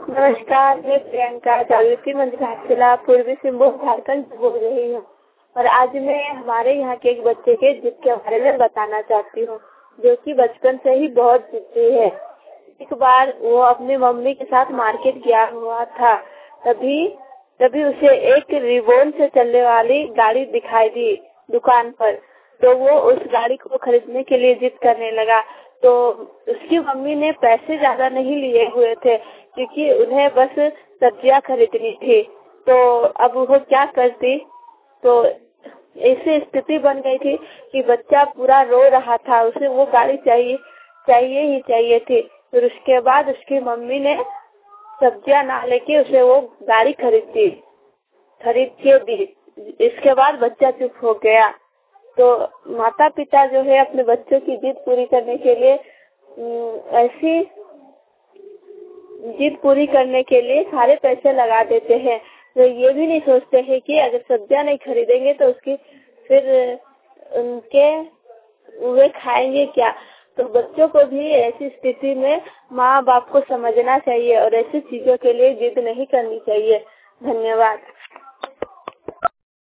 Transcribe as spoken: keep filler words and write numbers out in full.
नमस्कार, मैं प्रियंका जागृति मंच घाटशिला पूर्वी सिंहभूम झारखंड से बोल रही हूँ और आज मैं हमारे यहाँ के एक बच्चे के जिद के बारे में बताना चाहती हूँ, जो कि बचपन से ही बहुत जिद्दी है। एक बार वो अपनी मम्मी के साथ मार्केट गया हुआ था, तभी तभी उसे एक रिवोल्ट से चलने वाली गाड़ी दिखाई दी दुकान पर, तो वो उस गाड़ी को खरीदने के लिए जिद करने लगा। तो उसकी मम्मी ने पैसे ज्यादा नहीं लिए हुए थे, क्योंकि उन्हें बस सब्जियां खरीदनी थी। तो अब वो क्या करती, तो ऐसी स्थिति बन गई थी कि बच्चा पूरा रो रहा था, उसे वो गाड़ी चाहिए चाहिए ही चाहिए थी। फिर उसके बाद उसकी मम्मी ने सब्जियां ना लेके उसे वो गाड़ी खरीद दी खरीद के दी। इसके बाद बच्चा चुप हो गया। तो माता पिता जो है अपने बच्चों की जिद पूरी करने के लिए ऐसी जिद पूरी करने के लिए सारे पैसे लगा देते हैं। तो ये भी नहीं सोचते हैं कि अगर सब्जियां नहीं खरीदेंगे तो उसकी फिर उनके वे खाएंगे क्या। तो बच्चों को भी ऐसी स्थिति में माँ बाप को समझना चाहिए और ऐसी चीजों के लिए जिद नहीं करनी चाहिए। धन्यवाद।